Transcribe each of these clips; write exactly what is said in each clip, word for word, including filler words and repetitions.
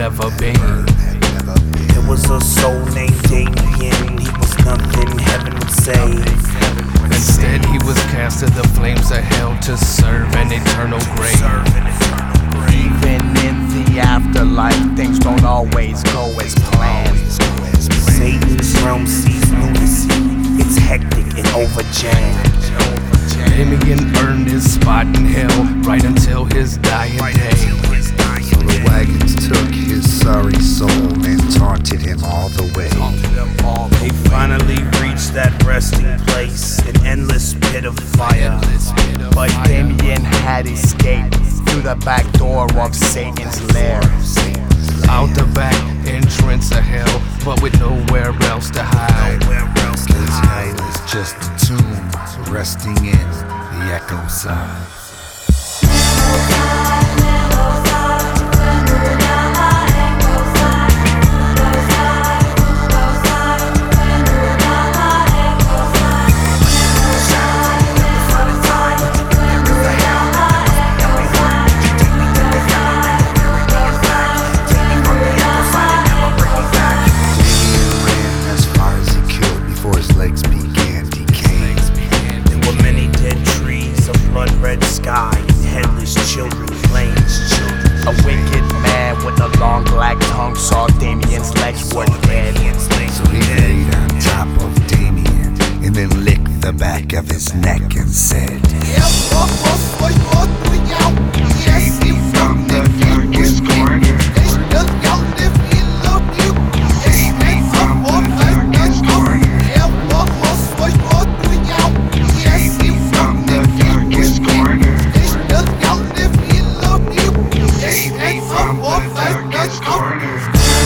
ever been. There was a soul named Damien. He was nothing heaven would save. Instead he was cast to the flames of hell to serve an eternal grave. Even in the afterlife, things don't always go as planned. Satan's realm sees lunacy. It's hectic and overjammed. Damien earned his spot in hell right until his dying day. So the wagons took his sorry soul and taunted him all the way. They finally reached that resting place, an endless pit of fire. But Damien had escaped through the back door of Satan's lair. Out the back entrance of hell, but with nowhere else to hide. His hell is just a tomb resting in the echo side. Red sky and headless children playing. A wicked man with a long black tongue saw Damien's legs were dead. So he laid on top of Damien and then licked the back of his neck and said, "Save me from the darkest corner. Save me from the darkest corner. Save me from the darkest corner. Save me from the darkest corner."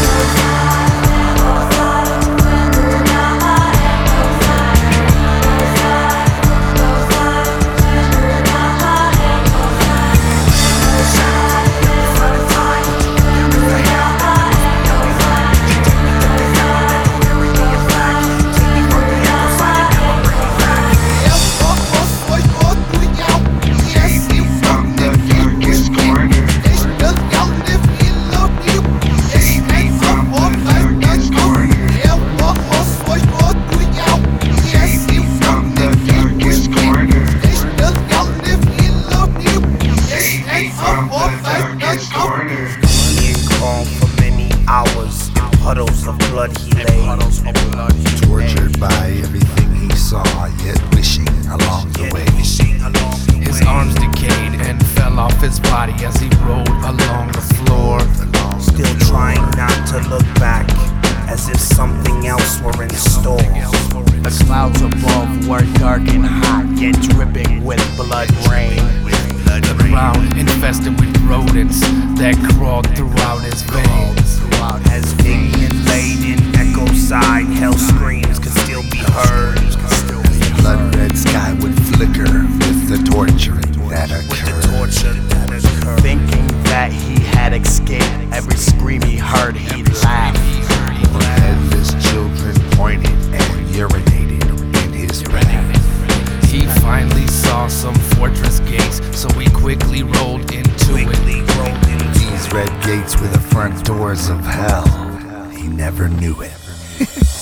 Being calm for many hours, in puddles of blood he lay. Tortured by everything he saw, yet wishing along the way. His arms decayed and fell off his body as he rolled along the floor. Still trying not to look back, as if something else were in store. The clouds above were dark and hot, yet dripping with blood rain. The ground infested with rodents that crawled throughout his veins. As Damien laid in echo side, hell screams could still be heard. The blood red sky would flicker with the torturing that occurred. Torture that occurred. Thinking that he had escaped, every scream he heard, he laughed. The headless children pointed and urinated in his wrath. He finally saw some fortress gates, so he quickly rolled into Quickly it. rolled into These red gates were the front doors of hell. He never knew it.